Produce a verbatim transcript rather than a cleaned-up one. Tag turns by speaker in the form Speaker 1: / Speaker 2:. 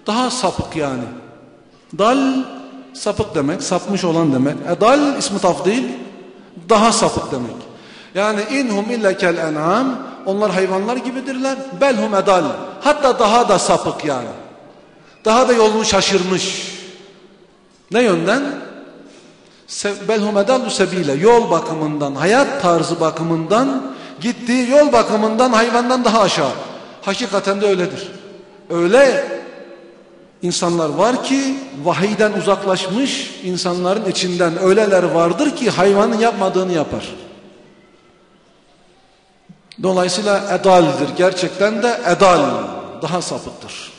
Speaker 1: Daha sapık yani. Dal sapık demek, sapmış olan demek. Edal ismi tafdil, daha sapık demek. Yani inhum illa kel en'am, onlar hayvanlar gibidirler. Belhum edal, hatta daha da sapık yani. Daha da yolunu şaşırmış. Ne yönden? Belhum edallu sebile, yol bakımından, hayat tarzı bakımından, gittiği yol bakımından hayvandan daha aşağı. Hakikaten de öyledir. Öyle insanlar var ki vahiyden uzaklaşmış, insanların içinden öyleler vardır ki hayvanın yapmadığını yapar. Dolayısıyla edaldir. Gerçekten de edal, daha sapıktır.